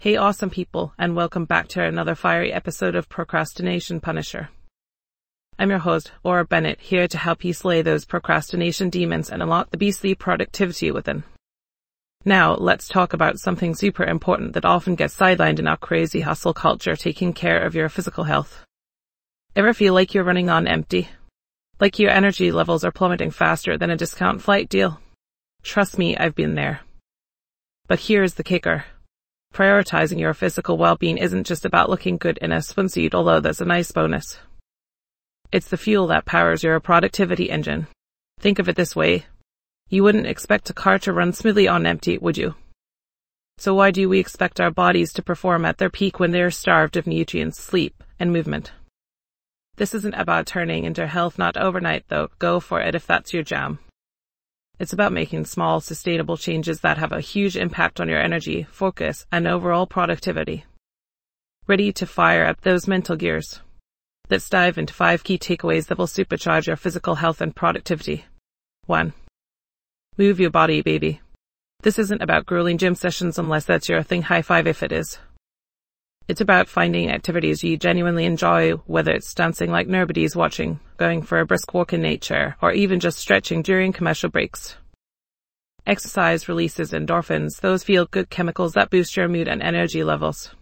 Hey awesome people, and welcome back to another fiery episode of Procrastination Punisher. I'm your host, Laura Bennett, here to help you slay those procrastination demons and unlock the beastly productivity within. Now, let's talk about something super important that often gets sidelined in our crazy hustle culture, taking care of your physical health. Ever feel like you're running on empty? Like your energy levels are plummeting faster than a discount flight deal? Trust me, I've been there. But here's the kicker. Prioritizing your physical well-being isn't just about looking good in a swimsuit, although that's a nice bonus. It's the fuel that powers your productivity engine. Think of it this way. You wouldn't expect a car to run smoothly on empty, would you? So why do we expect our bodies to perform at their peak when they're starved of nutrients, sleep, and movement? This isn't about turning into health not overnight though. Go for it if that's your jam. It's about making small, sustainable changes that have a huge impact on your energy, focus, and overall productivity. Ready to fire up those mental gears? Let's dive into 5 key takeaways that will supercharge your physical health and productivity. 1. Move your body, baby. This isn't about grueling gym sessions unless that's your thing. High five if it is. It's about finding activities you genuinely enjoy, whether it's dancing like nobody's watching, going for a brisk walk in nature, or even just stretching during commercial breaks. Exercise releases endorphins, those feel-good chemicals that boost your mood and energy levels.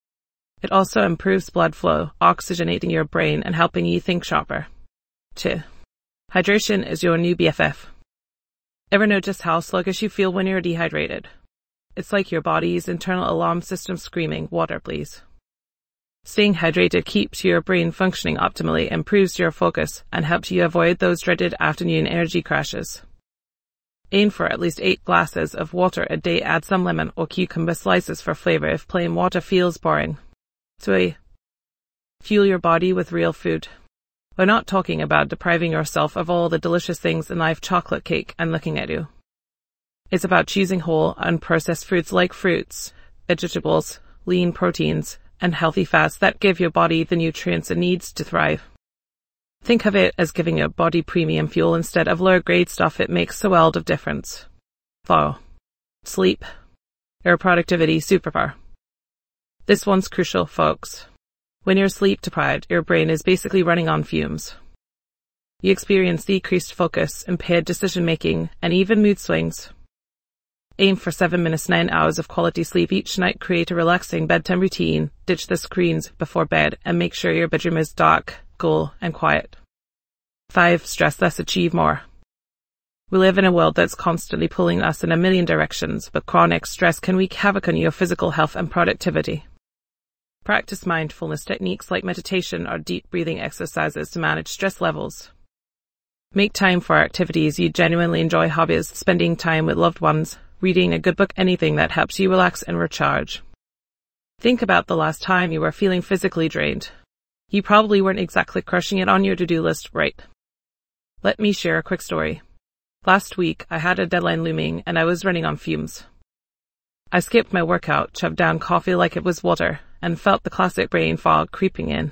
It also improves blood flow, oxygenating your brain and helping you think sharper. 2. Hydration is your new BFF. Ever notice how sluggish you feel when you're dehydrated? It's like your body's internal alarm system screaming, water please. Staying hydrated keeps your brain functioning optimally, improves your focus, and helps you avoid those dreaded afternoon energy crashes. Aim for at least 8 glasses of water a day. Add some lemon or cucumber slices for flavor if plain water feels boring. 3. Fuel your body with real food. We're not talking about depriving yourself of all the delicious things in life, chocolate cake and looking at you. It's about choosing whole, unprocessed foods like fruits, vegetables, lean proteins, and healthy fats that give your body the nutrients it needs to thrive. Think of it as giving your body premium fuel instead of lower-grade stuff. It makes a world of difference. 4. Sleep. Your productivity superpower. This one's crucial, folks. When you're sleep-deprived, your brain is basically running on fumes. You experience decreased focus, impaired decision-making, and even mood swings. Aim for 7 minutes, 9 hours of quality sleep each night. Create a relaxing bedtime routine, ditch the screens before bed, and make sure your bedroom is dark, cool, and quiet. 5. Stress less, achieve more. We live in a world that's constantly pulling us in a million directions, but chronic stress can wreak havoc on your physical health and productivity. Practice mindfulness techniques like meditation or deep breathing exercises to manage stress levels. Make time for activities you genuinely enjoy, hobbies, spending time with loved ones, reading a good book, anything that helps you relax and recharge. Think about the last time you were feeling physically drained. You probably weren't exactly crushing it on your to-do list, right? Let me share a quick story. Last week, I had a deadline looming and I was running on fumes. I skipped my workout, shoved down coffee like it was water, and felt the classic brain fog creeping in.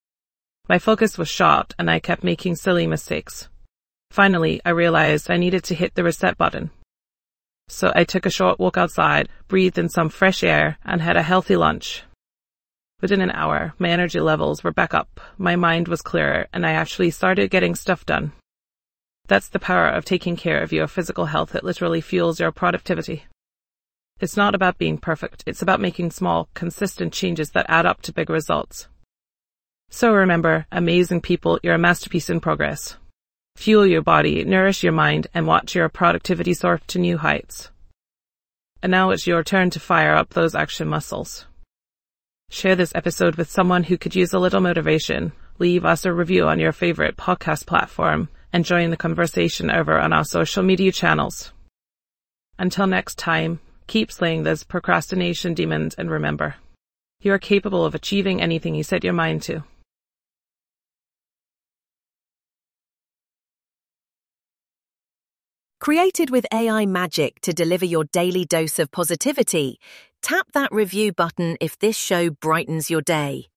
My focus was shot and I kept making silly mistakes. Finally, I realized I needed to hit the reset button. So I took a short walk outside, breathed in some fresh air, and had a healthy lunch. Within an hour, my energy levels were back up, my mind was clearer, and I actually started getting stuff done. That's the power of taking care of your physical health. It literally fuels your productivity. It's not about being perfect, it's about making small, consistent changes that add up to big results. So remember, amazing people, you're a masterpiece in progress. Fuel your body, nourish your mind, and watch your productivity soar to new heights. And now it's your turn to fire up those action muscles. Share this episode with someone who could use a little motivation. Leave us a review on your favorite podcast platform and join the conversation over on our social media channels. Until next time, keep slaying those procrastination demons and remember, you are capable of achieving anything you set your mind to. Created with AI magic to deliver your daily dose of positivity, tap that review button if this show brightens your day.